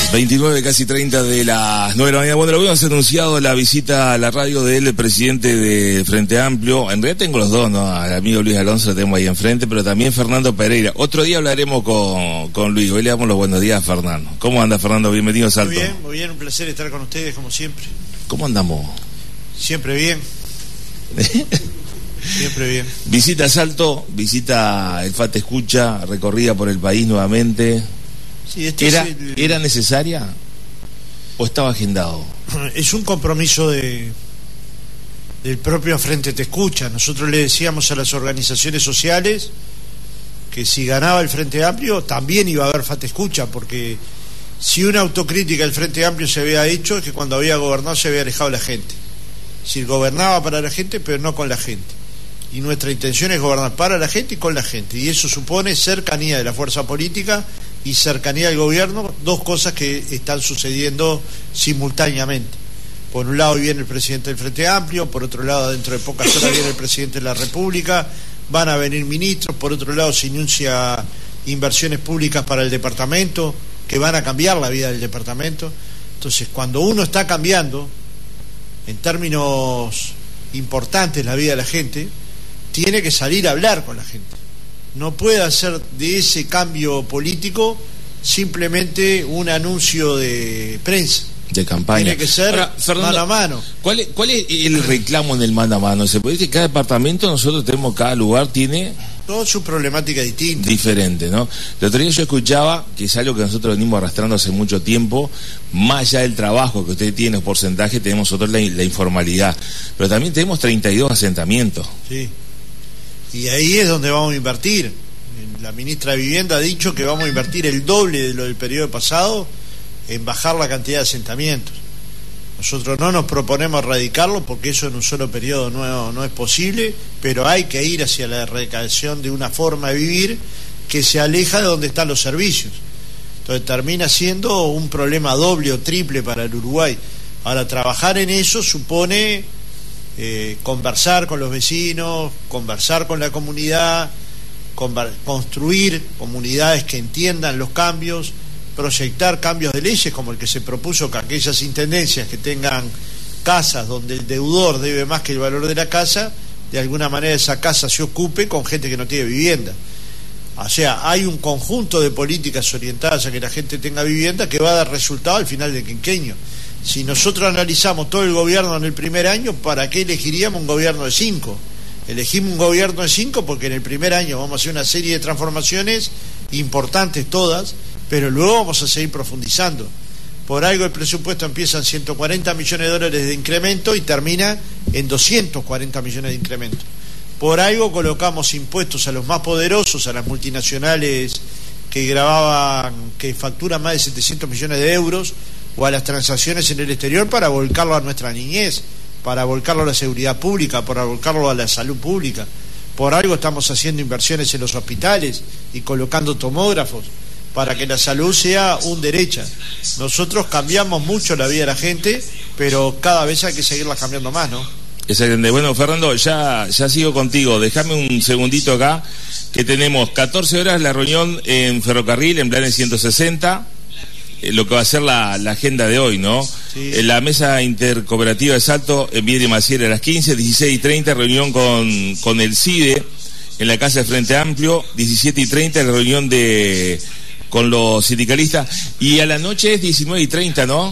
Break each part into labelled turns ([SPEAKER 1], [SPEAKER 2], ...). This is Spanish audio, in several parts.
[SPEAKER 1] 29, casi 30 de las 9 de la mañana. Bueno, lo habíamos anunciado la visita a la radio del presidente de Frente Amplio. En realidad tengo los dos, ¿no? Al amigo Luis Alonso lo tengo ahí enfrente, pero también Fernando Pereira. Otro día hablaremos con Luis. Hoy le damos los buenos días a Fernando. ¿Cómo anda, Fernando? Bienvenido a Salto.
[SPEAKER 2] Muy bien, un placer estar con ustedes como siempre.
[SPEAKER 1] ¿Cómo andamos?
[SPEAKER 2] Siempre bien. Siempre bien.
[SPEAKER 1] Visita a Salto, visita el FAT Escucha, recorrida por el país nuevamente.
[SPEAKER 2] Sí,
[SPEAKER 1] ¿Era necesaria o estaba agendado?
[SPEAKER 2] Es un compromiso del propio Frente Te Escucha. Nosotros le decíamos a las organizaciones sociales que si ganaba el Frente Amplio también iba a haber FAT Escucha, porque si una autocrítica del Frente Amplio se había hecho es que cuando había gobernado se había alejado de la gente. Es decir, gobernaba para la gente pero no con la gente. Y nuestra intención es gobernar para la gente y con la gente, y eso supone cercanía de la fuerza política y cercanía del gobierno, dos cosas que están sucediendo simultáneamente. Por un lado viene el presidente del Frente Amplio, por otro lado dentro de pocas horas viene el presidente de la República, van a venir ministros, por otro lado se anuncia inversiones públicas para el departamento que van a cambiar la vida del departamento. Entonces, cuando uno está cambiando en términos importantes la vida de la gente, tiene que salir a hablar con la gente. No puede hacer de ese cambio político simplemente un anuncio de prensa,
[SPEAKER 1] de campaña.
[SPEAKER 2] Tiene que ser ahora, Fernando, mano a mano.
[SPEAKER 1] ¿Cuál es el reclamo en el mano a mano? Se puede decir que cada departamento, nosotros tenemos, cada lugar tiene
[SPEAKER 2] toda su problemática distinta.
[SPEAKER 1] Diferente, ¿no? El otro día yo escuchaba, que es algo que nosotros venimos arrastrando hace mucho tiempo, más allá del trabajo que usted tiene, los porcentajes, tenemos nosotros la informalidad, pero también tenemos 32 asentamientos.
[SPEAKER 2] Sí. Y ahí es donde vamos a invertir. La ministra de Vivienda ha dicho que vamos a invertir el doble de lo del periodo pasado en bajar la cantidad de asentamientos. Nosotros no nos proponemos erradicarlo porque eso en un solo periodo no es posible, pero hay que ir hacia la erradicación de una forma de vivir que se aleja de donde están los servicios. Entonces termina siendo un problema doble o triple para el Uruguay. Ahora, trabajar en eso supone conversar con los vecinos, conversar con la comunidad, construir comunidades que entiendan los cambios, proyectar cambios de leyes como el que se propuso, que aquellas intendencias que tengan casas donde el deudor debe más que el valor de la casa, de alguna manera esa casa se ocupe con gente que no tiene vivienda. O sea, hay un conjunto de políticas orientadas a que la gente tenga vivienda que va a dar resultado al final del quinquenio. Si nosotros analizamos todo el gobierno en el primer año, ¿para qué elegiríamos un gobierno de 5? Elegimos un gobierno de 5 porque en el primer año vamos a hacer una serie de transformaciones importantes todas, pero luego vamos a seguir profundizando. Por algo el presupuesto empieza en 140 millones de dólares de incremento y termina en 240 millones de incremento. Por algo colocamos impuestos a los más poderosos, a las multinacionales que facturan más de 700 millones de euros, o a las transacciones en el exterior, para volcarlo a nuestra niñez, para volcarlo a la seguridad pública, para volcarlo a la salud pública. Por algo estamos haciendo inversiones en los hospitales y colocando tomógrafos para que la salud sea un derecho. Nosotros cambiamos mucho la vida de la gente, pero cada vez hay que seguirla cambiando más, ¿no?
[SPEAKER 1] Excelente. Bueno, Fernando, ya sigo contigo. Déjame un segundito acá, que tenemos 14 horas la reunión en Ferrocarril, en Planes 160. Lo que va a ser la agenda de hoy, ¿no?
[SPEAKER 2] Sí.
[SPEAKER 1] La mesa intercooperativa de Salto en Viedma y Maciel a las 15, 16:30 reunión con el CIDE en la Casa de Frente Amplio, 17:30 la reunión con los sindicalistas, y a la noche es 19:30, ¿no?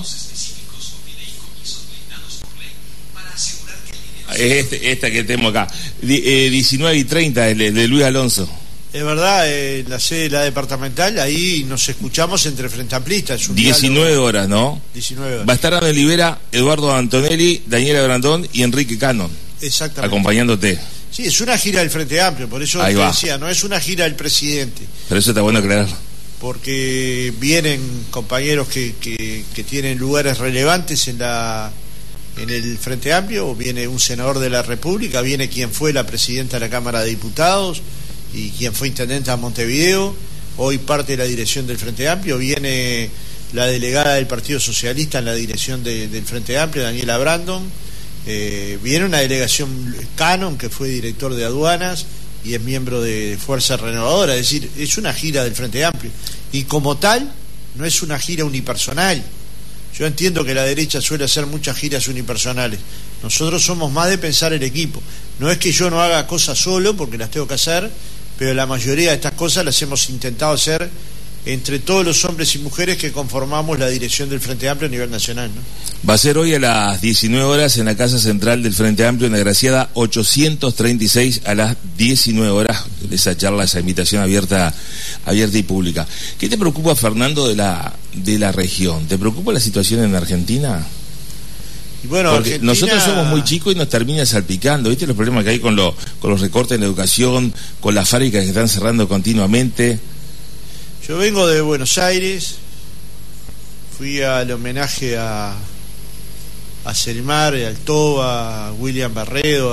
[SPEAKER 1] Esta que tenemos acá, 19:30 de Luis Alonso.
[SPEAKER 2] Es verdad, la sede de la departamental, ahí nos escuchamos entre frente amplistas.
[SPEAKER 1] 19 horas, ¿no?
[SPEAKER 2] 19 horas.
[SPEAKER 1] Va a estar Ana Olivera, Eduardo Antonelli, Daniela Brandón y Enrique Cano.
[SPEAKER 2] Exactamente.
[SPEAKER 1] Acompañándote.
[SPEAKER 2] Sí, es una gira del Frente Amplio, por eso te decía, no es una gira del presidente.
[SPEAKER 1] Pero eso está bueno aclarar.
[SPEAKER 2] Porque vienen compañeros que tienen lugares relevantes en el Frente Amplio, viene un senador de la República, viene quien fue la presidenta de la Cámara de Diputados y quien fue intendente de Montevideo, hoy parte de la dirección del Frente Amplio, viene la delegada del Partido Socialista en la dirección del Frente Amplio, Daniela Brandon, viene una delegación Canon, que fue director de aduanas y es miembro de Fuerza Renovadora, es decir, es una gira del Frente Amplio, y como tal no es una gira unipersonal. Yo entiendo que la derecha suele hacer muchas giras unipersonales. Nosotros somos más de pensar el equipo. No es que yo no haga cosas solo, porque las tengo que hacer, pero la mayoría de estas cosas las hemos intentado hacer entre todos los hombres y mujeres que conformamos la dirección del Frente Amplio a nivel nacional, ¿no?
[SPEAKER 1] Va a ser hoy a las 19 horas en la Casa Central del Frente Amplio, en la Graciada 836, a las 19 horas, esa charla, esa invitación abierta y pública. ¿Qué te preocupa, Fernando, de la región? ¿Te preocupa la situación en Argentina?
[SPEAKER 2] Y bueno,
[SPEAKER 1] porque
[SPEAKER 2] Argentina...
[SPEAKER 1] nosotros somos muy chicos y nos termina salpicando, ¿viste los problemas que hay con los recortes en la educación, con las fábricas que están cerrando continuamente?
[SPEAKER 2] Yo vengo de Buenos Aires, fui al homenaje a Selmar, a Altoba, a William Barredo,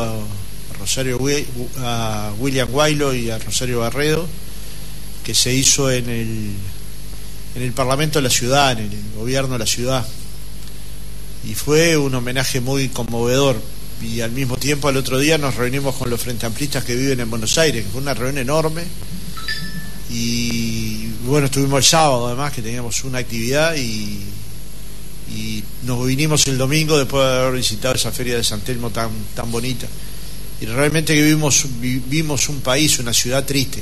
[SPEAKER 2] a William Guaylo y a Rosario Barredo, que se hizo en el Parlamento de la ciudad, en el gobierno de la ciudad, y fue un homenaje muy conmovedor. Y al mismo tiempo, al otro día nos reunimos con los frente amplistas que viven en Buenos Aires, que fue una reunión enorme. Y bueno, estuvimos el sábado además, que teníamos una actividad, y nos vinimos el domingo después de haber visitado esa feria de San Telmo tan bonita. Y realmente que vimos un país, una ciudad triste,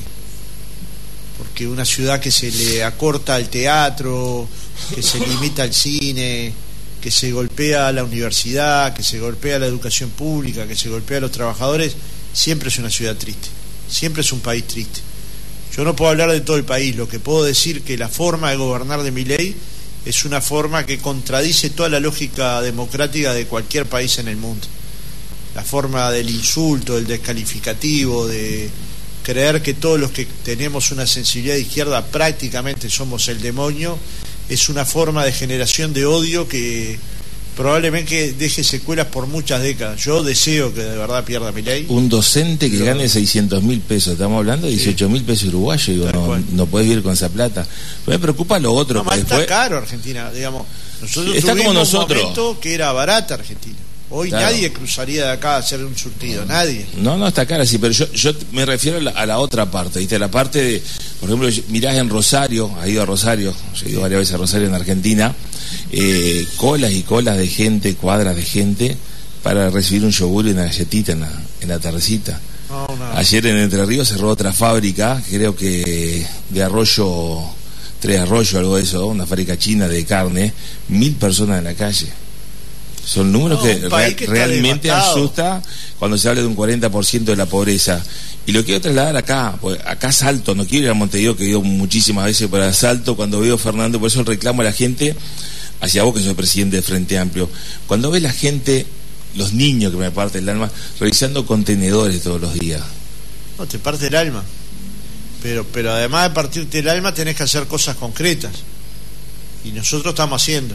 [SPEAKER 2] porque una ciudad que se le acorta al teatro, que se limita al cine, que se golpea a la universidad, que se golpea a la educación pública, que se golpea a los trabajadores, siempre es una ciudad triste, siempre es un país triste. Yo no puedo hablar de todo el país, lo que puedo decir que la forma de gobernar de Milei es una forma que contradice toda la lógica democrática de cualquier país en el mundo. La forma del insulto, del descalificativo, de creer que todos los que tenemos una sensibilidad de izquierda prácticamente somos el demonio, es una forma de generación de odio que probablemente deje secuelas por muchas décadas. Yo deseo que de verdad pierda Milei.
[SPEAKER 1] Un docente que gane 600.000 pesos, estamos hablando de 18.000 pesos uruguayos, digo, no puedes vivir con esa plata. Pero me preocupa lo otro.
[SPEAKER 2] No, más está caro Argentina, digamos. Nosotros
[SPEAKER 1] está
[SPEAKER 2] tuvimos
[SPEAKER 1] como nosotros.
[SPEAKER 2] un momento que era barata Argentina. Hoy claro, nadie cruzaría de acá a hacer un surtido, nadie.
[SPEAKER 1] No, está cara, sí, pero yo me refiero a la otra parte, ¿viste? La parte de, por ejemplo, mirás en Rosario, has ido a Rosario, yo he ido varias veces a Rosario en Argentina, colas y colas de gente, cuadras de gente, para recibir un yogur y una galletita en la tardecita.
[SPEAKER 2] No.
[SPEAKER 1] Ayer en Entre Ríos cerró otra fábrica, creo que de Arroyo, Tres Arroyos, algo de eso, una fábrica china de carne, 1.000 personas en la calle. Son números que realmente asusta cuando se habla de un 40% de la pobreza. Y lo quiero trasladar acá, porque acá Salto, no quiero ir a Montevideo, que he ido muchísimas veces para Salto, cuando veo a Fernando, por eso reclamo a la gente, hacia vos que sos presidente del Frente Amplio, cuando ves la gente, los niños que me parten el alma, revisando contenedores todos los días.
[SPEAKER 2] No, te parte el alma, pero además de partirte el alma tenés que hacer cosas concretas, y nosotros estamos haciendo.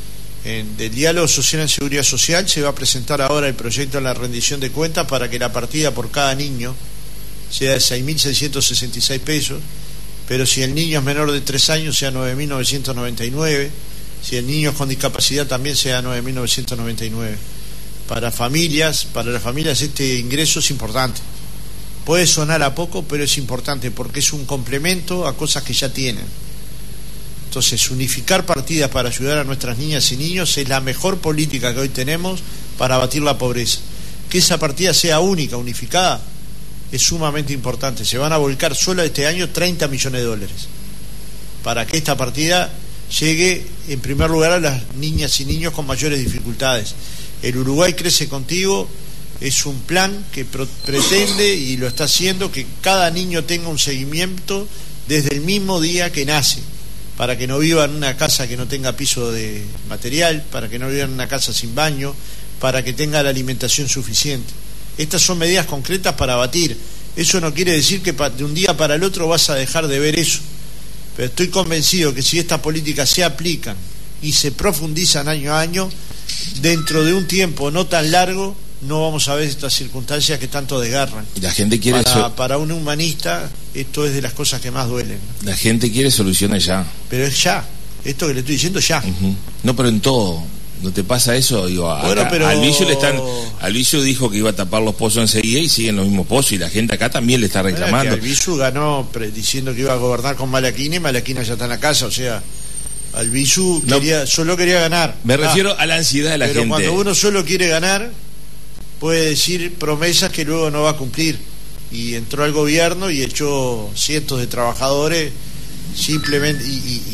[SPEAKER 2] Del diálogo social en seguridad social se va a presentar ahora el proyecto de la rendición de cuentas para que la partida por cada niño sea de 6.666 pesos, pero si el niño es menor de 3 años sea 9.999, si el niño es con discapacidad también sea 9.999. Para las familias este ingreso es importante. Puede sonar a poco, pero es importante porque es un complemento a cosas que ya tienen. Entonces, unificar partidas para ayudar a nuestras niñas y niños es la mejor política que hoy tenemos para abatir la pobreza. Que esa partida sea única, unificada, es sumamente importante. Se van a volcar solo este año 30 millones de dólares para que esta partida llegue en primer lugar a las niñas y niños con mayores dificultades. El Uruguay Crece Contigo es un plan que pretende, y lo está haciendo, que cada niño tenga un seguimiento desde el mismo día que nace, para que no viva en una casa que no tenga piso de material, para que no viva en una casa sin baño, para que tenga la alimentación suficiente. Estas son medidas concretas para abatir. Eso no quiere decir que de un día para el otro vas a dejar de ver eso, pero estoy convencido que si estas políticas se aplican y se profundizan año a año, dentro de un tiempo no tan largo no vamos a ver estas circunstancias que tanto desgarran.
[SPEAKER 1] La gente quiere
[SPEAKER 2] para un humanista esto es de las cosas que más duelen.
[SPEAKER 1] La gente quiere soluciones ya.
[SPEAKER 2] Pero es ya. Esto que le estoy diciendo ya.
[SPEAKER 1] No, pero en todo. ¿No te pasa eso? Digo,
[SPEAKER 2] bueno, pero...
[SPEAKER 1] Albizu dijo que iba a tapar los pozos enseguida y siguen los mismos pozos, y la gente acá también le está reclamando.
[SPEAKER 2] Albizu ganó diciendo que iba a gobernar con Malaquina, y Malaquina ya está en la casa, o sea, Albizu solo quería ganar.
[SPEAKER 1] Me refiero a la ansiedad de la gente.
[SPEAKER 2] Pero cuando uno solo quiere ganar, puede decir promesas que luego no va a cumplir. Y entró al gobierno y echó cientos de trabajadores simplemente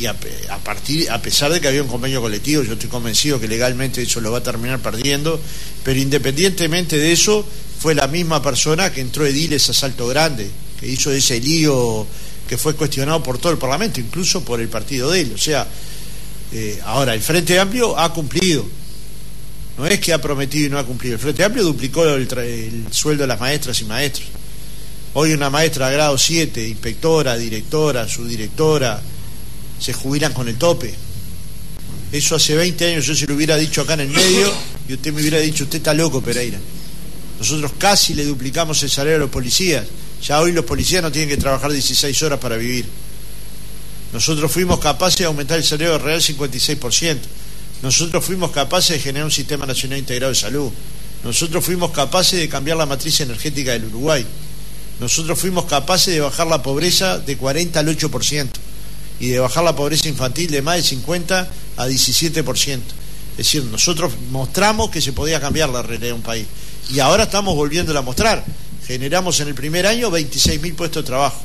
[SPEAKER 2] a pesar de que había un convenio colectivo. Yo estoy convencido que legalmente eso lo va a terminar perdiendo, pero independientemente de eso, fue la misma persona que entró ediles a Salto Grande, que hizo ese lío que fue cuestionado por todo el Parlamento, incluso por el partido de él. O sea, ahora el Frente Amplio ha cumplido, no es que ha prometido y no ha cumplido. El Frente Amplio duplicó el sueldo de las maestras y maestros. Hoy una maestra de grado 7, inspectora, directora, subdirectora, se jubilan con el tope. Eso hace 20 años yo se lo hubiera dicho acá en el medio y usted me hubiera dicho, usted está loco, Pereira. Nosotros casi le duplicamos el salario a los policías. Ya hoy los policías no tienen que trabajar 16 horas para vivir. Nosotros fuimos capaces de aumentar el salario real 56%. Nosotros fuimos capaces de generar un sistema nacional integrado de salud. Nosotros fuimos capaces de cambiar la matriz energética del Uruguay. Nosotros fuimos capaces de bajar la pobreza de 40 al 8% y de bajar la pobreza infantil de más de 50 a 17%. Es decir, nosotros mostramos que se podía cambiar la realidad de un país y ahora estamos volviéndola a mostrar. Generamos en el primer año 26.000 puestos de trabajo.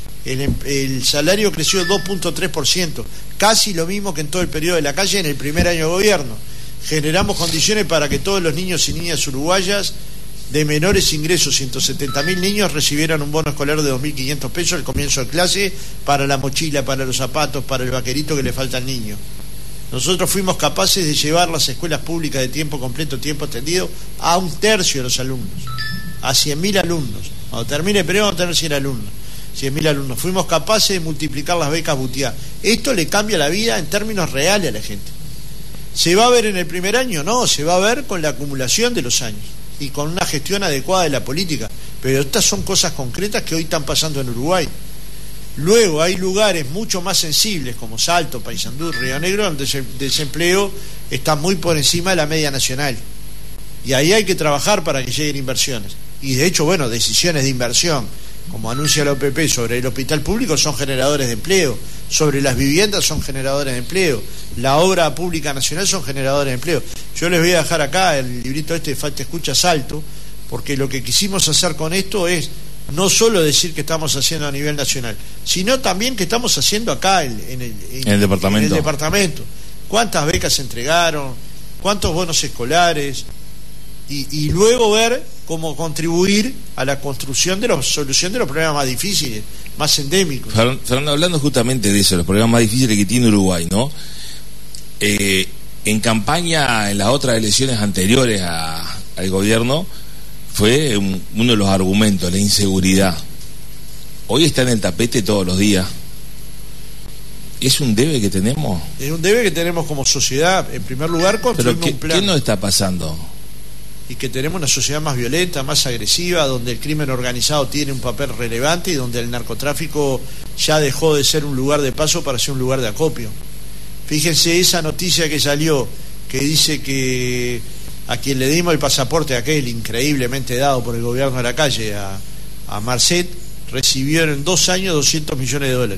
[SPEAKER 2] El salario creció 2.3%, casi lo mismo que en todo el periodo de la calle en el primer año de gobierno. Generamos condiciones para que todos los niños y niñas uruguayas de menores ingresos, 170.000 niños, recibieran un bono escolar de 2.500 pesos al comienzo de clase para la mochila, para los zapatos, para el vaquerito que le falta al niño. Nosotros fuimos capaces de llevar las escuelas públicas de tiempo completo, tiempo extendido, a 1/3 de los alumnos, a 100.000 alumnos. Cuando termine el periodo vamos a tener 100 alumnos. 100.000 alumnos. Fuimos capaces de multiplicar las becas Butiá. Esto le cambia la vida en términos reales a la gente. ¿Se va a ver en el primer año? No, se va a ver con la acumulación de los años y con una gestión adecuada de la política. Pero estas son cosas concretas que hoy están pasando en Uruguay. Luego hay lugares mucho más sensibles como Salto, Paysandú, Río Negro, donde el desempleo está muy por encima de la media nacional. Y ahí hay que trabajar para que lleguen inversiones. Y de hecho, bueno, decisiones de inversión, como anuncia la OPP sobre el hospital público, son generadores de empleo. Sobre las viviendas son generadores de empleo. La obra pública nacional son generadores de empleo. Yo les voy a dejar acá el librito este de Falta Escucha Salto, porque lo que quisimos hacer con esto es no solo decir que estamos haciendo a nivel nacional, sino también que estamos haciendo acá en el departamento. ¿Cuántas becas se entregaron? ¿Cuántos bonos escolares? Y luego ver cómo contribuir a la construcción de la solución de los problemas más difíciles, más endémicos.
[SPEAKER 1] Fernando, hablando justamente de eso, los problemas más difíciles que tiene Uruguay, ¿no? En campaña, en las otras elecciones anteriores al gobierno, fue uno de los argumentos, la inseguridad. Hoy está en el tapete todos los días. ¿Es un debe que tenemos?
[SPEAKER 2] Es un debe que tenemos como sociedad. En primer lugar, construir un plan.
[SPEAKER 1] ¿Qué nos está pasando?
[SPEAKER 2] Y que tenemos una sociedad más violenta, más agresiva, donde el crimen organizado tiene un papel relevante y donde el narcotráfico ya dejó de ser un lugar de paso para ser un lugar de acopio. Fíjense esa noticia que salió, que dice que a quien le dimos el pasaporte aquel increíblemente dado por el gobierno de la calle, a Marcet, recibieron en 2 años $200 millones.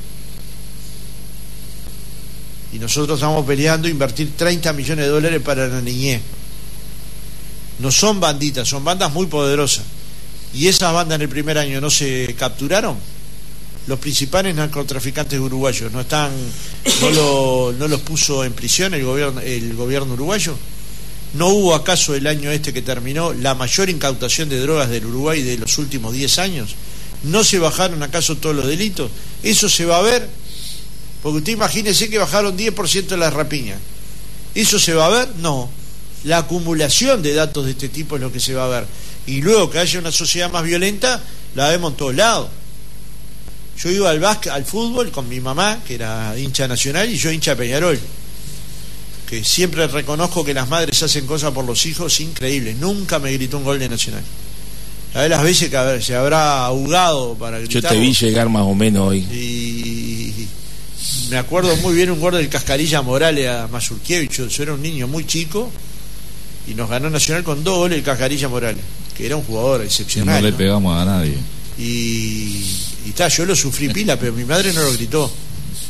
[SPEAKER 2] Y nosotros estamos peleando invertir $30 millones para la niñez. No son banditas, son bandas muy poderosas. Y esas bandas en el primer año no se capturaron. Los principales narcotraficantes uruguayos no los puso en prisión el gobierno uruguayo. ¿No hubo acaso el año este que terminó la mayor incautación de drogas del Uruguay de los últimos 10 años? ¿No se bajaron acaso todos los delitos? ¿Eso se va a ver? Porque usted imagínese que bajaron 10% de las rapiñas. ¿Eso se va a ver? No. La acumulación de datos de este tipo es lo que se va a ver. Y luego que haya una sociedad más violenta, la vemos en todos lados. Yo iba al fútbol con mi mamá, que era hincha Nacional, y yo hincha Peñarol. Que siempre reconozco que las madres hacen cosas por los hijos increíbles. Nunca me gritó un gol de Nacional. ¿Sabés las veces que se habrá ahogado para gritar?
[SPEAKER 1] Yo te vi llegar más o menos hoy.
[SPEAKER 2] Y me acuerdo muy bien un gol del Cascarilla Morales a Mazurkiewicz. Yo era un niño muy chico y nos ganó Nacional con 2 goles el Cascarilla Morales, que era un jugador excepcional.
[SPEAKER 3] No le pegamos a nadie.
[SPEAKER 2] Y yo lo sufrí pila, pero mi madre no lo gritó.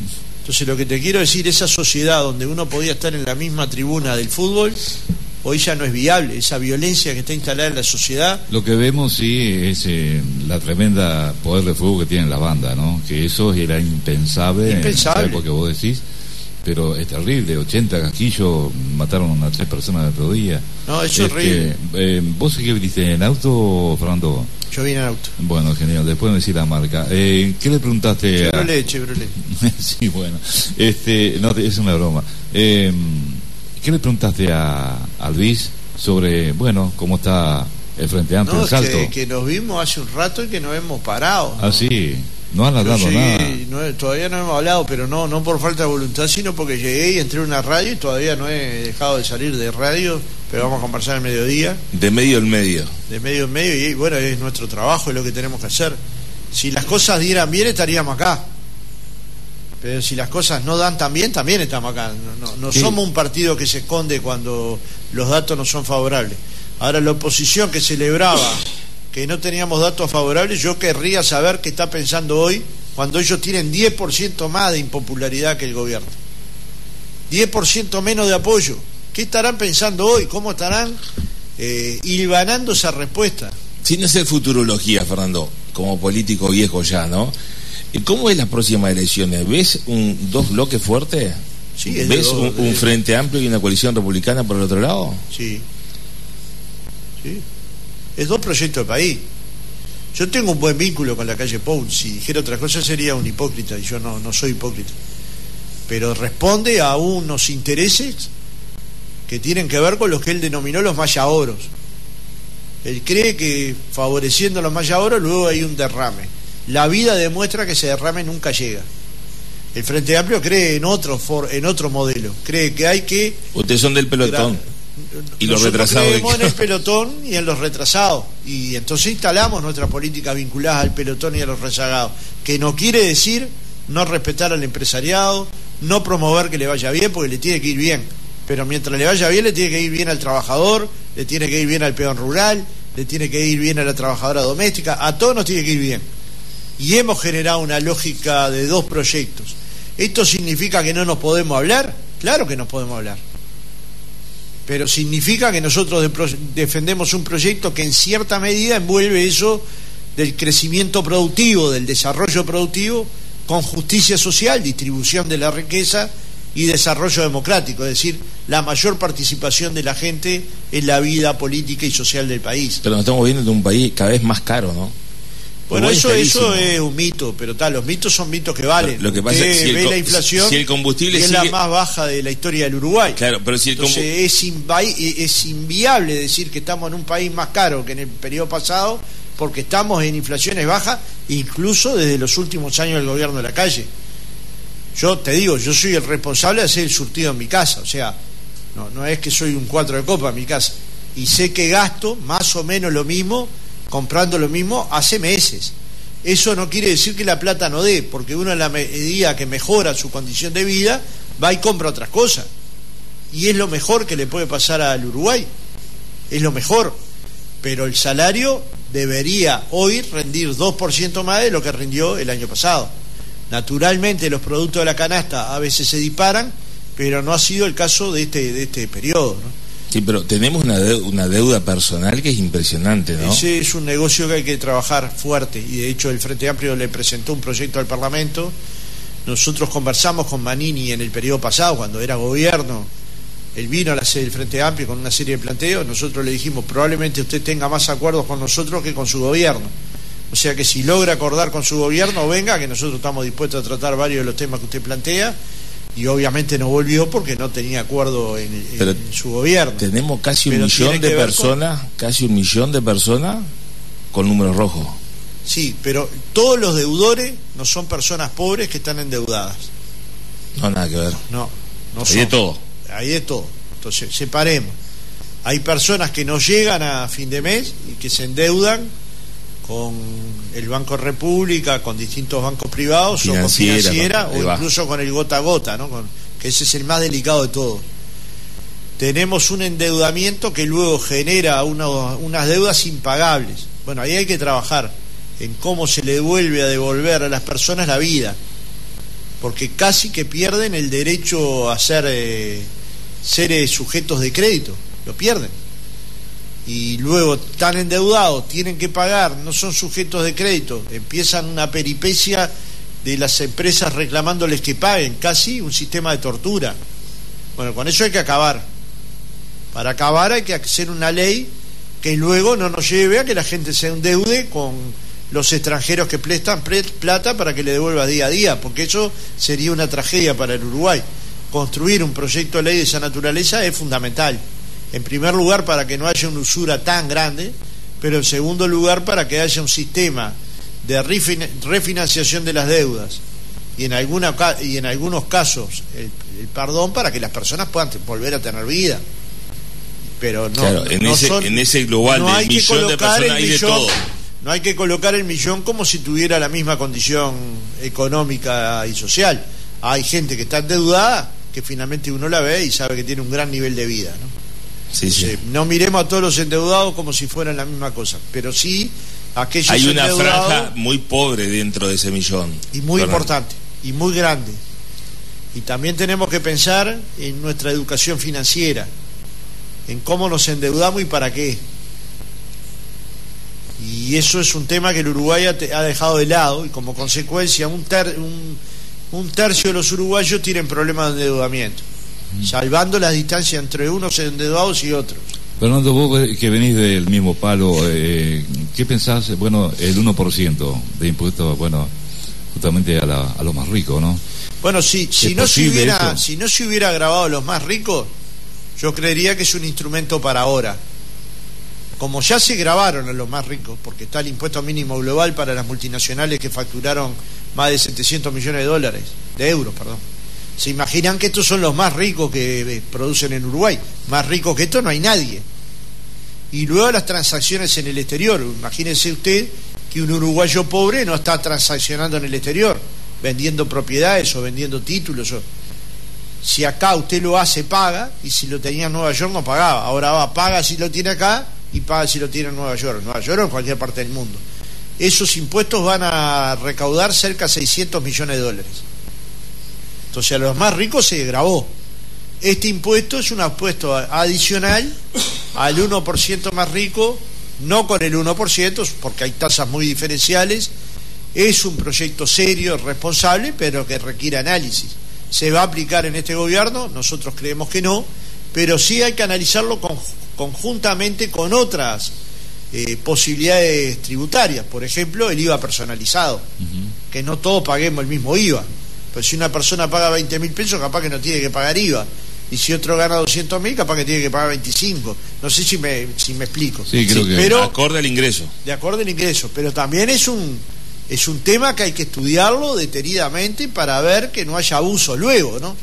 [SPEAKER 2] Entonces lo que te quiero decir, esa sociedad donde uno podía estar en la misma tribuna del fútbol, hoy ya no es viable. Esa violencia que está instalada en la sociedad.
[SPEAKER 3] Lo que vemos, sí, es la tremenda poder de fuego que tienen las bandas, ¿no? Que eso era impensable.
[SPEAKER 2] Impensable.
[SPEAKER 3] En la época que vos decís, pero es terrible. 80 casquillos, mataron a 3 personas el otro día.
[SPEAKER 2] No, eso es horrible.
[SPEAKER 3] ¿Vos qué viniste en auto, Fernando?
[SPEAKER 2] Yo vine en auto.
[SPEAKER 3] Bueno, genial, después me decís la marca. ¿Qué le preguntaste
[SPEAKER 2] Chevrolet.
[SPEAKER 3] Sí, bueno, no, es una broma. ¿Qué le preguntaste a Luis sobre, bueno, cómo está el Frente Amplio, el Salto?
[SPEAKER 2] Que nos vimos hace un rato y que nos hemos parado, ¿no?
[SPEAKER 3] Ah, sí, no han hablado nada.
[SPEAKER 2] Todavía no hemos hablado, pero no por falta de voluntad, sino porque llegué y entré en una radio y todavía no he dejado de salir de radio, pero vamos a conversar al mediodía.
[SPEAKER 1] De medio en medio.
[SPEAKER 2] De medio en medio, y bueno, es nuestro trabajo, es lo que tenemos que hacer. Si las cosas dieran bien, estaríamos acá. Pero si las cosas no dan tan bien, también estamos acá. No
[SPEAKER 3] Sí.
[SPEAKER 2] somos un partido que se esconde cuando los datos no son favorables. Ahora, la oposición que celebraba que no teníamos datos favorables, yo querría saber qué está pensando hoy cuando ellos tienen 10% más de impopularidad que el gobierno. 10% menos de apoyo. ¿Qué estarán pensando hoy? ¿Cómo estarán hilvanando esa respuesta?
[SPEAKER 1] Sin hacer futurología, Fernando, como político viejo ya, ¿no? ¿Cómo es las próximas elecciones? ¿Ves dos bloques fuertes?
[SPEAKER 2] Sí,
[SPEAKER 1] ¿Ves un Frente Amplio y una coalición republicana por el otro lado?
[SPEAKER 2] Sí. Es 2 proyectos de país. Yo tengo un buen vínculo con la calle Pou. Si dijera otra cosa sería un hipócrita, y yo no soy hipócrita. Pero responde a unos intereses que tienen que ver con los que él denominó los mayaoros. Él cree que favoreciendo a los mayaoros luego hay un derrame. La vida demuestra que ese derrame nunca llega. El Frente Amplio cree en otro modelo. Cree que hay que...
[SPEAKER 1] Ustedes son del pelotón. Y los retrasados.
[SPEAKER 2] Creemos en el pelotón y en los retrasados. Y entonces instalamos nuestra política vinculada al pelotón y a los rezagados. Que no quiere decir no respetar al empresariado, no promover que le vaya bien, porque le tiene que ir bien. Pero mientras le vaya bien, le tiene que ir bien al trabajador, le tiene que ir bien al peón rural, le tiene que ir bien a la trabajadora doméstica, a todos nos tiene que ir bien. Y hemos generado una lógica de 2 proyectos. ¿Esto significa que no nos podemos hablar? Claro que nos podemos hablar. Pero significa que nosotros defendemos un proyecto que en cierta medida envuelve eso del crecimiento productivo, del desarrollo productivo, con justicia social, distribución de la riqueza y desarrollo democrático, es decir, la mayor participación de la gente en la vida política y social del país.
[SPEAKER 1] Pero nos estamos viendo de un país cada vez más caro, ¿no?
[SPEAKER 2] Bueno, eso es un mito, pero los mitos son mitos que valen.
[SPEAKER 1] Lo que pasa es que
[SPEAKER 2] ve la inflación,
[SPEAKER 1] si el combustible
[SPEAKER 2] es
[SPEAKER 1] sigue...
[SPEAKER 2] la más baja de la historia del Uruguay.
[SPEAKER 1] Claro, pero si
[SPEAKER 2] Entonces es inviable decir que estamos en un país más caro que en el periodo pasado, porque estamos en inflaciones bajas, incluso desde los últimos años del gobierno de la calle. Yo te digo, yo soy el responsable de hacer el surtido en mi casa, o sea, no es que soy un 4 de copa en mi casa, y sé que gasto más o menos lo mismo, comprando lo mismo hace meses. Eso no quiere decir que la plata no dé, porque uno en la medida que mejora su condición de vida va y compra otras cosas, y es lo mejor que le puede pasar al Uruguay, es lo mejor. Pero el salario debería hoy rendir 2% más de lo que rindió el año pasado. Naturalmente los productos de la canasta a veces se disparan, pero no ha sido el caso de este periodo, ¿no?
[SPEAKER 1] Sí, pero tenemos una deuda personal que es impresionante, ¿no?
[SPEAKER 2] Ese es un negocio que hay que trabajar fuerte, y de hecho el Frente Amplio le presentó un proyecto al Parlamento. Nosotros conversamos con Manini en el periodo pasado, cuando era gobierno. Él vino a la sede del Frente Amplio con una serie de planteos. Nosotros le dijimos, probablemente usted tenga más acuerdos con nosotros que con su gobierno. O sea que si logra acordar con su gobierno, venga, que nosotros estamos dispuestos a tratar varios de los temas que usted plantea. Y obviamente no volvió porque no tenía acuerdo en su gobierno.
[SPEAKER 1] Tenemos casi un millón de personas con números rojos.
[SPEAKER 2] Sí, pero todos los deudores no son personas pobres que están endeudadas.
[SPEAKER 1] No, nada que ver.
[SPEAKER 2] No
[SPEAKER 1] Hay
[SPEAKER 2] son.
[SPEAKER 1] de todo.
[SPEAKER 2] Hay de todo. Entonces, separemos. Hay personas que no llegan a fin de mes y que se endeudan con el Banco República, con distintos bancos privados, o con financiera, o incluso con el gota a gota, ¿no? Que ese es el más delicado de todo. Tenemos un endeudamiento que luego genera unas deudas impagables. Bueno, ahí hay que trabajar en cómo se le vuelve a devolver a las personas la vida, porque casi que pierden el derecho a ser sujetos de crédito, lo pierden. Y luego están endeudados, tienen que pagar, no son sujetos de crédito, empiezan una peripecia de las empresas reclamándoles que paguen, casi un sistema de tortura. Bueno, con eso hay que acabar. Para acabar hay que hacer una ley que luego no nos lleve a que la gente se endeude con los extranjeros que prestan plata para que le devuelva día a día, porque eso sería una tragedia para el Uruguay. Construir un proyecto de ley de esa naturaleza es fundamental. En primer lugar, para que no haya una usura tan grande, pero en segundo lugar, para que haya un sistema de refinanciación de las deudas y en algunos casos el perdón para que las personas puedan volver a tener vida. Pero no,
[SPEAKER 1] claro, en ese global
[SPEAKER 2] no
[SPEAKER 1] del millón de personas hay de todo.
[SPEAKER 2] No hay que colocar el millón como si tuviera la misma condición económica y social. Hay gente que está endeudada, que finalmente uno la ve y sabe que tiene un gran nivel de vida, ¿no?
[SPEAKER 1] Sí, sí.
[SPEAKER 2] No miremos a todos los endeudados como si fueran la misma cosa, pero sí aquellos
[SPEAKER 1] hay una
[SPEAKER 2] endeudados,
[SPEAKER 1] franja muy pobre dentro de ese millón.
[SPEAKER 2] Y muy
[SPEAKER 1] Fernando.
[SPEAKER 2] importante, y muy grande. Y también tenemos que pensar en nuestra educación financiera, en cómo nos endeudamos y para qué. Y eso es un tema que el Uruguay ha dejado de lado, y como consecuencia un tercio de los uruguayos tienen problemas de endeudamiento, salvando las distancias entre unos endeudados y otros.
[SPEAKER 3] Fernando, vos que venís del mismo palo, ¿qué pensás? Bueno, el 1% de impuestos, bueno, justamente a los más ricos, ¿no?
[SPEAKER 2] Bueno, si no se hubiera agravado a los más ricos, yo creería que es un instrumento para ahora. Como ya se gravaron a los más ricos, porque está el impuesto mínimo global para las multinacionales que facturaron más de 700 millones de euros. Se imaginan que estos son los más ricos que producen en Uruguay. Más ricos que esto no hay nadie. Y luego las transacciones en el exterior. Imagínense usted que un uruguayo pobre no está transaccionando en el exterior, vendiendo propiedades o vendiendo títulos. Si acá usted lo hace, paga, y si lo tenía en Nueva York no pagaba. Ahora paga si lo tiene acá y paga si lo tiene en Nueva York o en cualquier parte del mundo. Esos impuestos van a recaudar cerca de 600 millones de dólares. Entonces a los más ricos se gravó. Este impuesto es un impuesto adicional al 1% más rico, no con el 1%, porque hay tasas muy diferenciales. Es un proyecto serio, responsable, pero que requiere análisis. ¿Se va a aplicar en este gobierno? Nosotros creemos que no, pero sí hay que analizarlo conjuntamente con otras posibilidades tributarias. Por ejemplo, el IVA personalizado, que no todos paguemos el mismo IVA. Pues si una persona paga 20.000 pesos, capaz que no tiene que pagar IVA. Y si otro gana 200.000, capaz que tiene que pagar 25. No sé si me explico.
[SPEAKER 3] Sí, creo que
[SPEAKER 1] pero, acorde al ingreso. De
[SPEAKER 2] acuerdo al ingreso. Pero también es un tema que hay que estudiarlo detenidamente para ver que no haya abuso luego, ¿no?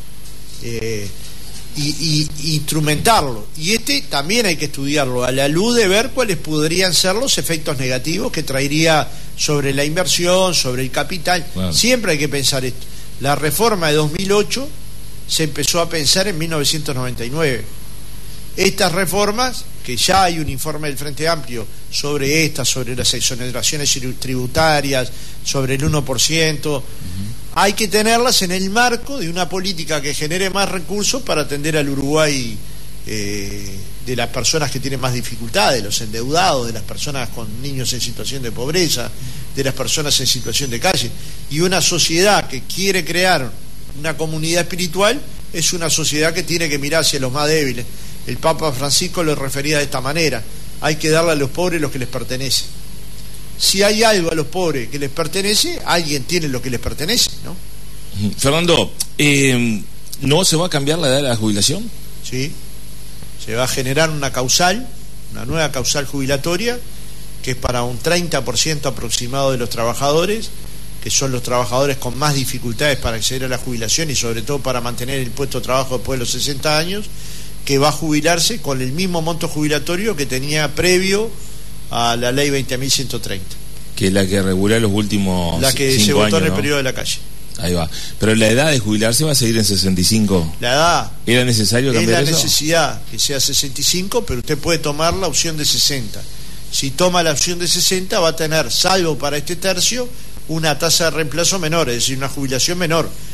[SPEAKER 2] Y instrumentarlo. Y también hay que estudiarlo a la luz de ver cuáles podrían ser los efectos negativos que traería sobre la inversión, sobre el capital. Claro. Siempre hay que pensar esto. La reforma de 2008 se empezó a pensar en 1999. Estas reformas, que ya hay un informe del Frente Amplio sobre las exoneraciones tributarias, sobre el 1%, hay que tenerlas en el marco de una política que genere más recursos para atender al Uruguay, de las personas que tienen más dificultades, de los endeudados, de las personas con niños en situación de pobreza, de las personas en situación de calle. Y una sociedad que quiere crear una comunidad espiritual es una sociedad que tiene que mirar hacia los más débiles. El Papa Francisco lo refería de esta manera: hay que darle a los pobres lo que les pertenece. Si hay algo a los pobres que les pertenece, alguien tiene lo que les pertenece, ¿no?
[SPEAKER 1] Fernando, ¿no se va a cambiar la edad de la jubilación?
[SPEAKER 2] Sí, se va a generar una nueva causal jubilatoria, que es para un 30% aproximado de los trabajadores, que son los trabajadores con más dificultades para acceder a la jubilación y sobre todo para mantener el puesto de trabajo después de los 60 años, que va a jubilarse con el mismo monto jubilatorio que tenía previo a la ley 20.130.
[SPEAKER 1] Que es la que regula los últimos 5 años. La que se votó en el
[SPEAKER 2] periodo de la calle.
[SPEAKER 1] Ahí va. Pero la edad de jubilarse va a seguir en 65.
[SPEAKER 2] La edad.
[SPEAKER 1] ¿Era necesario cambiar eso?
[SPEAKER 2] Es la necesidad que sea 65, pero usted puede tomar la opción de 60. Si toma la opción de 60, va a tener, salvo para este tercio, una tasa de reemplazo menor, es decir, una jubilación menor.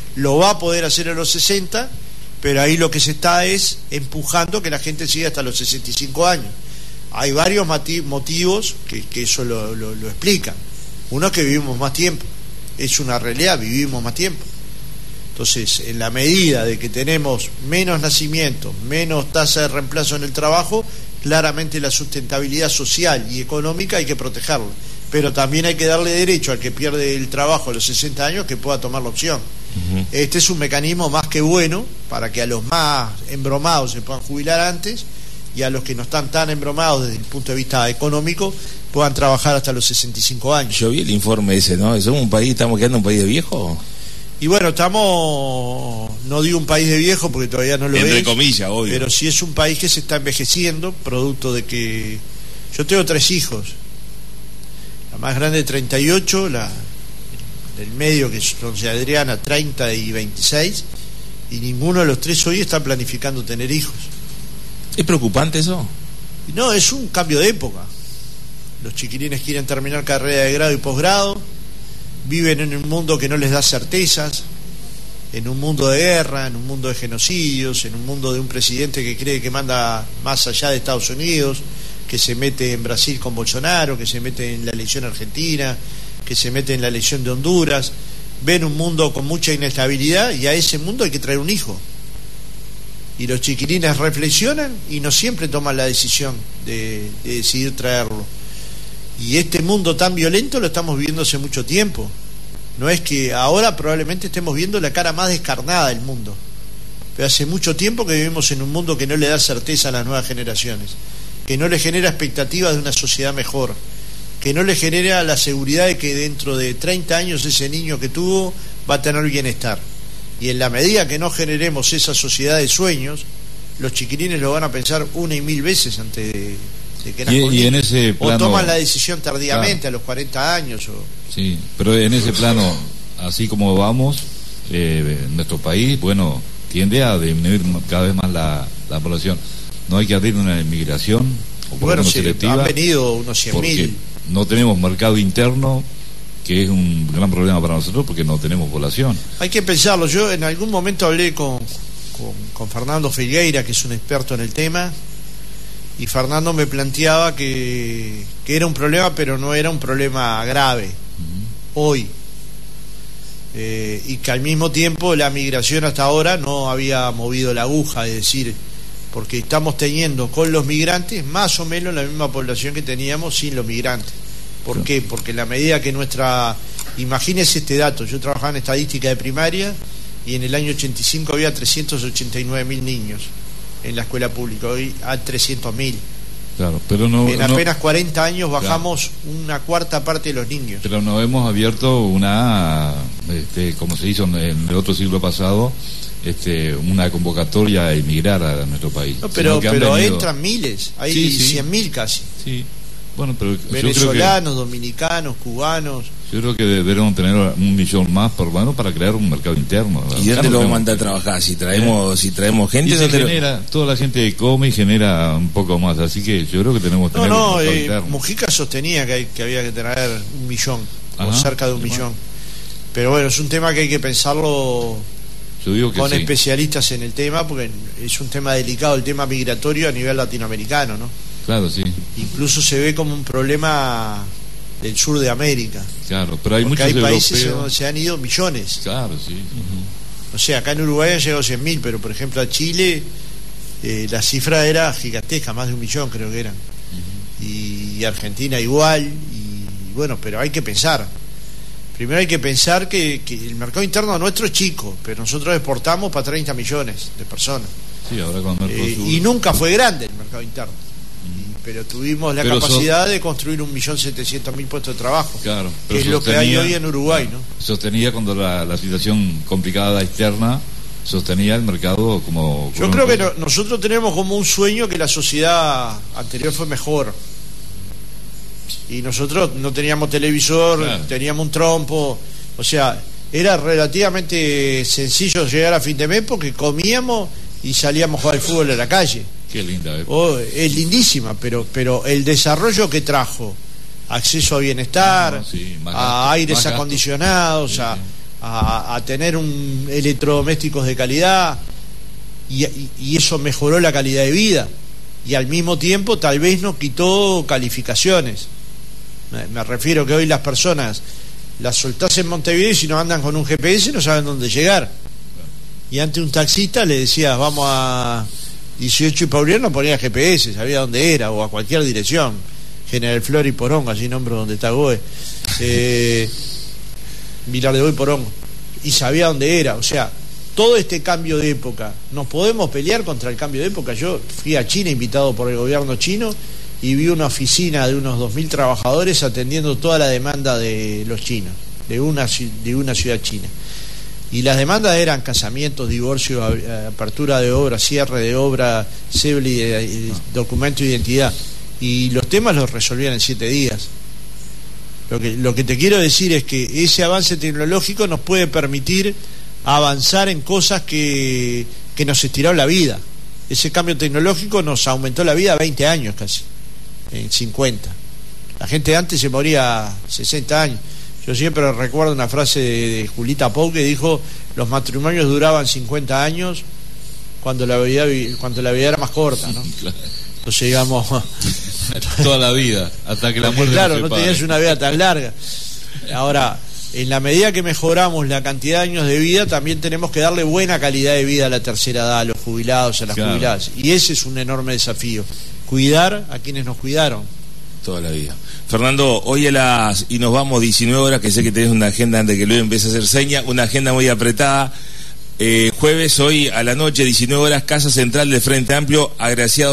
[SPEAKER 2] lo va a poder hacer a los 60, pero ahí lo que se está es empujando que la gente siga hasta los 65 años. Hay varios motivos que eso lo explican. Uno es que vivimos más tiempo, es una realidad, vivimos más tiempo. Entonces, en la medida de que tenemos menos nacimientos, menos tasa de reemplazo en el trabajo, claramente la sustentabilidad social y económica hay que protegerla. Pero también hay que darle derecho al que pierde el trabajo a los 60 años que pueda tomar la opción. Este es un mecanismo más que bueno para que a los más embromados se puedan jubilar antes y a los que no están tan embromados desde el punto de vista económico puedan trabajar hasta los 65 años.
[SPEAKER 1] Yo vi el informe ese, ¿no? ¿Somos un país, estamos quedando un país de viejos?
[SPEAKER 2] Y bueno, estamos, no digo un país de viejos porque todavía no lo es,
[SPEAKER 1] entre comillas, obvio,
[SPEAKER 2] pero sí es un país que se está envejeciendo, producto de que yo tengo 3 hijos, la más grande 38, la del medio que es Adriana 30 y 26, y ninguno de los 3 hoy está planificando tener hijos.
[SPEAKER 1] ¿Es preocupante eso?
[SPEAKER 2] No, es un cambio de época. Los chiquilines quieren terminar carrera de grado y posgrado, viven en un mundo que no les da certezas, en un mundo de guerra, en un mundo de genocidios, en un mundo de un presidente que cree que manda más allá de Estados Unidos, que se mete en Brasil con Bolsonaro, que se mete en la elección argentina, que se mete en la elección de Honduras. Ven un mundo con mucha inestabilidad y a ese mundo hay que traer un hijo. Y los chiquilines reflexionan y no siempre toman la decisión de decidir traerlo. Y este mundo tan violento lo estamos viviendo hace mucho tiempo. No es que ahora probablemente estemos viendo la cara más descarnada del mundo, pero hace mucho tiempo que vivimos en un mundo que no le da certeza a las nuevas generaciones, que no le genera expectativas de una sociedad mejor, que no le genera la seguridad de que dentro de 30 años ese niño que tuvo va a tener bienestar. Y en la medida que no generemos esa sociedad de sueños, los chiquilines lo van a pensar 1 y 1000 veces antes de que nazcan.
[SPEAKER 3] Y en ese plano,
[SPEAKER 2] o toman la decisión tardíamente, claro, a los 40 años.
[SPEAKER 3] Sí, pero en ese plano, así como vamos, nuestro país, bueno, tiende a disminuir cada vez más la población. No hay que abrir una inmigración, o por
[SPEAKER 2] bueno,
[SPEAKER 3] selectiva,
[SPEAKER 2] han venido unos 100.000.
[SPEAKER 3] No tenemos mercado interno, que es un gran problema para nosotros porque no tenemos población.
[SPEAKER 2] Hay que pensarlo. Yo en algún momento hablé con Fernando Filgueira, que es un experto en el tema, y Fernando me planteaba que era un problema, pero no era un problema grave hoy, y que al mismo tiempo la migración hasta ahora no había movido la aguja, es decir, porque estamos teniendo con los migrantes más o menos la misma población que teníamos sin los migrantes. ¿Por qué? Porque en la medida que imagínese este dato, yo trabajaba en estadística de primaria y en el año 85 había 389.000 niños en la escuela pública, hoy hay 300.000.
[SPEAKER 3] Claro, pero en
[SPEAKER 2] apenas 40 años bajamos, claro, una cuarta parte de los niños.
[SPEAKER 3] Pero no hemos abierto como se hizo en el otro siglo pasado, una convocatoria a emigrar a nuestro país.
[SPEAKER 2] No, pero entran miles, hay 100.000 casi.
[SPEAKER 3] Sí. Bueno, pero
[SPEAKER 2] venezolanos, dominicanos, cubanos.
[SPEAKER 3] Yo creo que deberíamos tener 1 millón más por lo menos para crear un mercado interno, ¿verdad?
[SPEAKER 1] ¿Y dónde lo vamos a mandar a trabajar? Si traemos gente,
[SPEAKER 3] toda la gente come y genera un poco más, así que yo creo que tenemos que tener un mercado interno.
[SPEAKER 2] Mujica sostenía que había que tener 1 millón, o cerca de 1 millón. Pero bueno, es un tema que hay que pensarlo con especialistas en el tema, porque es un tema delicado el tema migratorio a nivel latinoamericano, ¿no?
[SPEAKER 3] Claro, sí.
[SPEAKER 2] Incluso se ve como un problema del sur de América.
[SPEAKER 3] Claro, pero hay muchos
[SPEAKER 2] países
[SPEAKER 3] europeos
[SPEAKER 2] donde se han ido millones.
[SPEAKER 3] Claro, sí.
[SPEAKER 2] O sea, acá en Uruguay han llegado 100.000, pero por ejemplo a Chile la cifra era gigantesca, más de 1 millón creo que eran. Y Argentina igual. Y bueno, pero hay que pensar. Primero hay que pensar que el mercado interno nuestro es chico, pero nosotros exportamos para 30 millones de personas.
[SPEAKER 3] Sí, ahora cuando
[SPEAKER 2] y nunca fue grande el mercado interno. Pero tuvimos la capacidad de construir 1.700.000 puestos de trabajo,
[SPEAKER 3] claro,
[SPEAKER 2] que es lo que hay hoy en Uruguay, ¿no?
[SPEAKER 3] Sostenía cuando la situación complicada externa, sostenía el mercado como...
[SPEAKER 2] Yo creo que nosotros tenemos como un sueño que la sociedad anterior fue mejor. Y nosotros no teníamos televisor, claro, teníamos un trompo, o sea, era relativamente sencillo llegar a fin de mes porque comíamos y salíamos a jugar al fútbol en la calle.
[SPEAKER 3] Qué linda.
[SPEAKER 2] Es lindísima, pero el desarrollo que trajo, acceso a bienestar, a aires acondicionados, a tener electrodomésticos de calidad, y eso mejoró la calidad de vida, y al mismo tiempo tal vez nos quitó calificaciones. Me refiero que hoy las personas las soltás en Montevideo y si no andan con un GPS no saben dónde llegar. Y ante un taxista le decías vamos a 18 y Paulier, no ponía GPS, sabía dónde era, o a cualquier dirección, General Flor y Porongo, allí nombro donde está Goe, Vilar de Goe y Porongo, y sabía dónde era. O sea, todo este cambio de época, nos podemos pelear contra el cambio de época. Yo fui a China invitado por el gobierno chino y vi una oficina de unos 2.000 trabajadores atendiendo toda la demanda de los chinos, de una ciudad china. Y las demandas eran casamientos, divorcios, apertura de obra, cierre de obra, CEBLI, documento de identidad. Y los temas los resolvían en 7 días. Lo que te quiero decir es que ese avance tecnológico nos puede permitir avanzar en cosas que nos estiraron la vida. Ese cambio tecnológico nos aumentó la vida 20 años casi, en 50. La gente antes se moría a 60 años. Yo siempre recuerdo una frase de Julita Pou que dijo: los matrimonios duraban 50 años cuando la vida era más corta, ¿no? Entonces, digamos,
[SPEAKER 3] toda la vida, hasta que la muerte
[SPEAKER 2] claro,
[SPEAKER 3] nos
[SPEAKER 2] no
[SPEAKER 3] separe.
[SPEAKER 2] tenías una vida tan larga. Ahora, en la medida que mejoramos la cantidad de años de vida, también tenemos que darle buena calidad de vida a la tercera edad, a los jubilados, a las jubiladas. Y ese es un enorme desafío: cuidar a quienes nos cuidaron
[SPEAKER 1] toda la vida. Fernando, hoy y nos vamos 19 horas, que sé que tenés una agenda antes que luego empiece a hacer seña, una agenda muy apretada. Jueves, hoy a la noche, 19 horas, Casa Central del Frente Amplio, Agraciado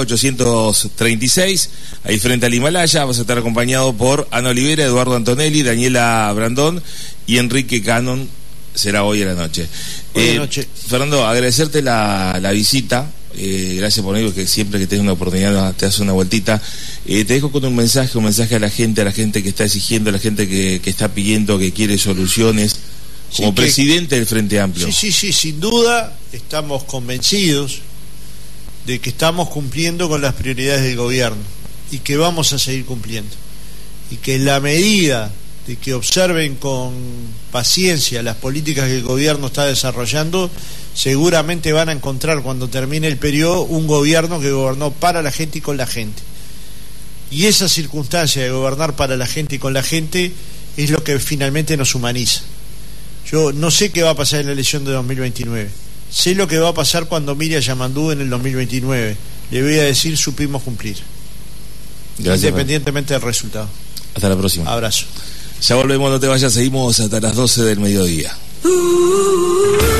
[SPEAKER 1] 836, ahí frente al Himalaya. Vas a estar acompañado por Ana Olivera, Eduardo Antonelli, Daniela Brandón y Enrique Cannon. Será hoy a la noche.
[SPEAKER 2] Buenas noches.
[SPEAKER 1] Fernando, agradecerte la visita. Gracias por ello, que siempre que tengas una oportunidad te hace una vueltita. Te dejo con un mensaje a la gente que está exigiendo, a la gente que está pidiendo, que quiere soluciones, como presidente del Frente Amplio.
[SPEAKER 2] Sí, sin duda estamos convencidos de que estamos cumpliendo con las prioridades del gobierno y que vamos a seguir cumpliendo, y que en la medida de que observen con paciencia las políticas que el gobierno está desarrollando, seguramente van a encontrar cuando termine el periodo un gobierno que gobernó para la gente y con la gente. Y esa circunstancia de gobernar para la gente y con la gente es lo que finalmente nos humaniza. Yo no sé qué va a pasar en la elección de 2029. Sé lo que va a pasar cuando mire a Yamandú en el 2029. Le voy a decir: supimos cumplir. Gracias, independientemente del resultado.
[SPEAKER 1] Hasta la próxima.
[SPEAKER 2] Abrazo.
[SPEAKER 1] Ya volvemos, no te vayas, seguimos hasta las 12 del mediodía.